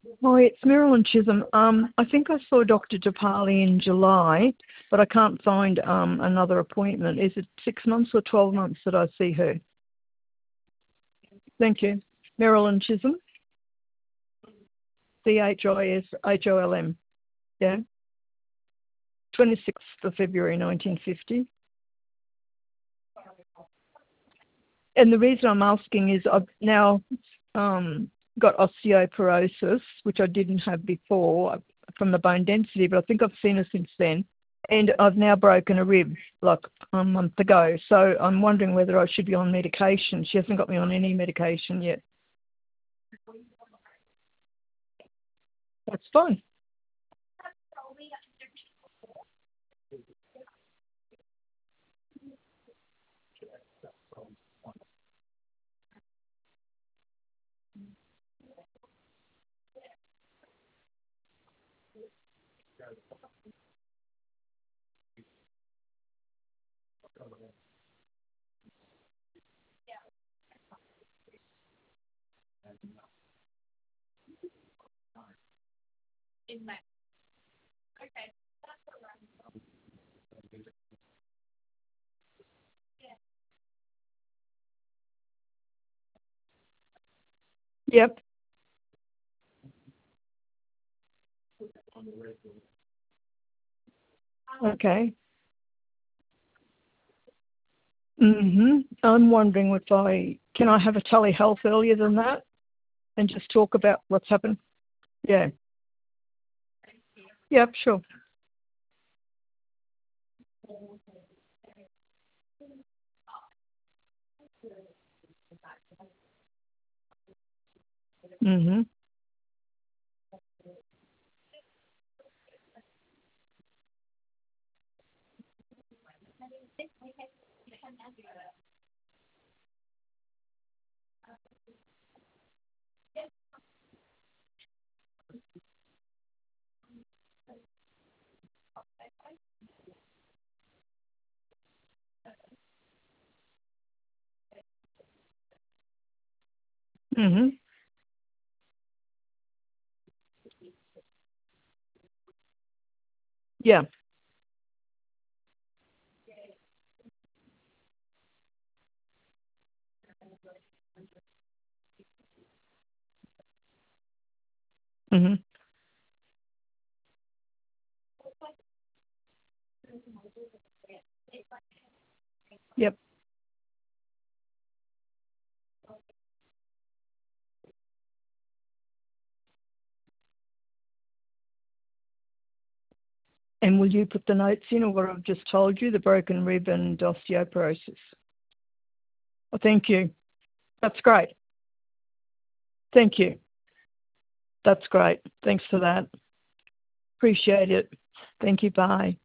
Hi, it's Marilyn Chisholm. I think I saw Dr. Japali in July, but I can't find another appointment. Is it 6 months or 12 months that I see her? Thank you. Marilyn Chisholm, CHISHOLM. Yeah. 26th of February 1950. And the reason I'm asking is I've now got osteoporosis, which I didn't have before from the bone density, but I think I've seen her since then. And I've now broken a rib like a month ago. So I'm wondering whether I should be on medication. She hasn't got me on any medication yet. That's fine. Yep. Okay. I'm wondering if can I have a telehealth earlier than that and just talk about what's happened? Yeah. Yep, sure. Mhm. Mhm. Yeah. Mhm. Yep. And will you put the notes in, or what I've just told you, the broken rib and osteoporosis? Oh, thank you. That's great. Thank you. That's great. Thanks for that. Appreciate it. Thank you. Bye.